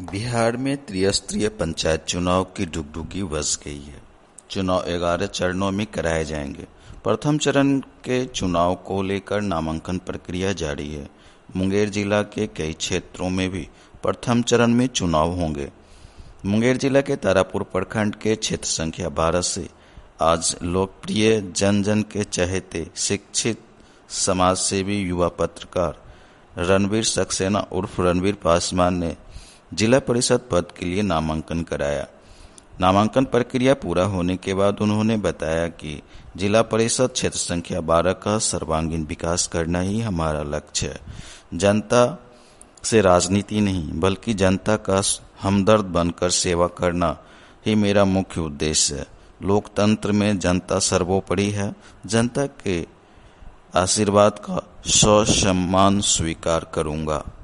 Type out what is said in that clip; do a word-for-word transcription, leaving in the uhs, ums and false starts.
बिहार में त्रिस्तरीय पंचायत चुनाव की डुगडुगी बज गई है। चुनाव ग्यारह चरणों में कराए जाएंगे। प्रथम चरण के चुनाव को लेकर नामांकन प्रक्रिया जारी है। मुंगेर जिला के कई क्षेत्रों में भी प्रथम चरण में चुनाव होंगे। मुंगेर जिला के तारापुर प्रखंड के क्षेत्र संख्या बारह से आज लोकप्रिय जन जन के चहेते शिक्षित समाजसेवी युवा पत्रकार रणवीर सक्सेना उर्फ रणवीर पासवान ने जिला परिषद पद के लिए नामांकन कराया। नामांकन प्रक्रिया पूरा होने के बाद उन्होंने बताया कि जिला परिषद क्षेत्र संख्या बारह का सर्वांगीण विकास करना ही हमारा लक्ष्य है। जनता से राजनीति नहीं बल्कि जनता का हमदर्द बनकर सेवा करना ही मेरा मुख्य उद्देश्य है। लोकतंत्र में जनता सर्वोपरि है। जनता के आशीर्वाद का ससम्मान स्वीकार करूंगा।